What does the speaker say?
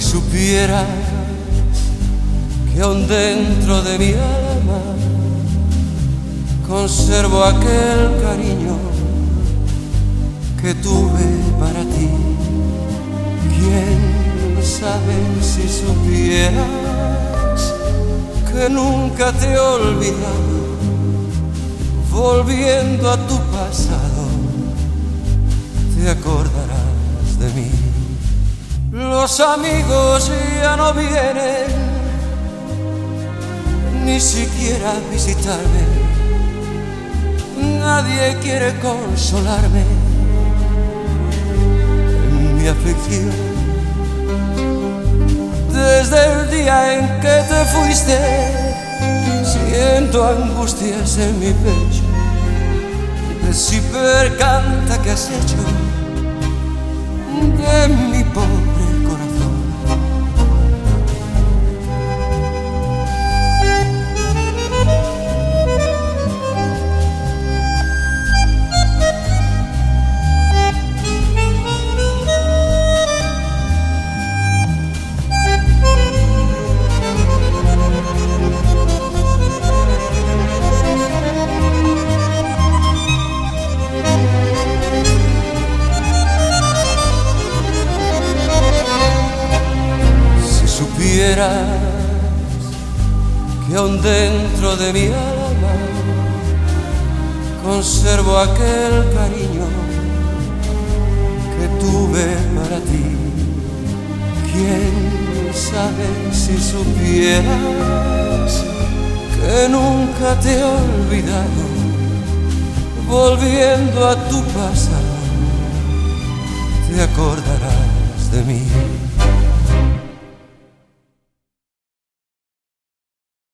supieras que aún dentro de mi alma conservo aquel cariño que tuve para ti. ¿Quién sabe si supieras que nunca te he olvidado? Volviendo a tu pasado, te acordarás de mí. Los amigos ya no vienen ni siquiera a visitarme. Nadie quiere consolarme en mi aflicción. Desde el día en que te fuiste, siento angustias en mi pecho. Si percanta que has hecho de mi pobre corazón. Que aún dentro de mi alma conservo aquel cariño que tuve para ti. ¿Quién sabe si supieras que nunca te he olvidado? Volviendo a tu pasado, te acordarás de mí.